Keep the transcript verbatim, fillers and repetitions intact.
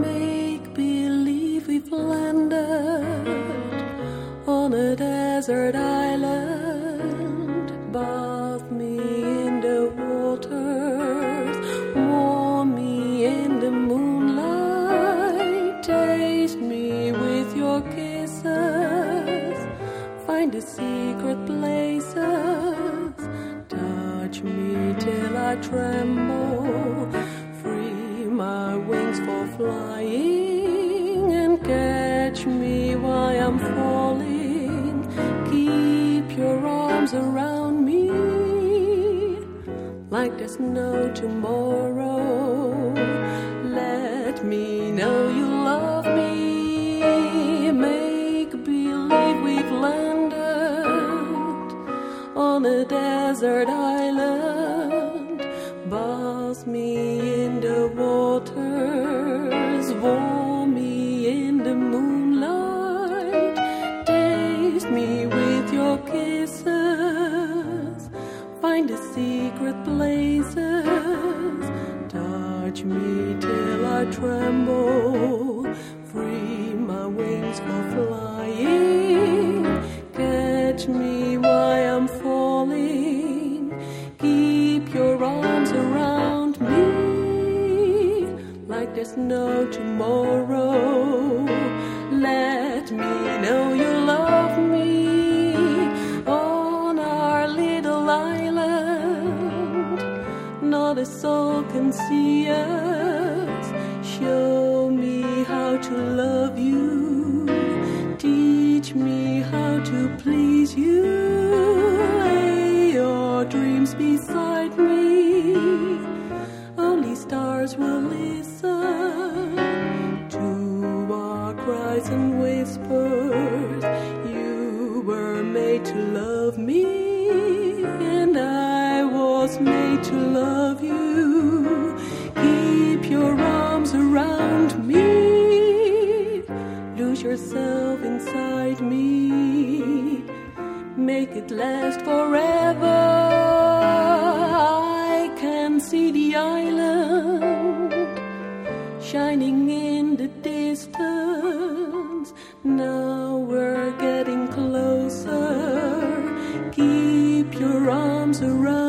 Make believe we've landed on a desert island. Bathe me in the waters, warm me in the moonlight. Taste me with your kisses, find the secret places. Touch me till I tremble, free my wings for flying, and catch me while I'm falling. Keep your arms around me like there's no tomorrow. Let me know you love me. Make believe we've landed on a desert island. Bathe me in the waters, warm me in the moonlight. Taste me with your kisses, find the secret places. Touch me till I tremble, free my wings for flying. Catch me while I'm falling, keep your arms around me like there's no tomorrow. Let me know you love me on our little island. Not a soul can see us. Show me how to love you. Teach me how to please you. Lay your dreams beside me. Only stars will listen to our cries and whispers. You were made to love me, and I was made to love you. Keep your arms around me, lose yourself inside me. Make it last forever. I can see the island shining in the distance. Now we're getting closer. Keep your arms around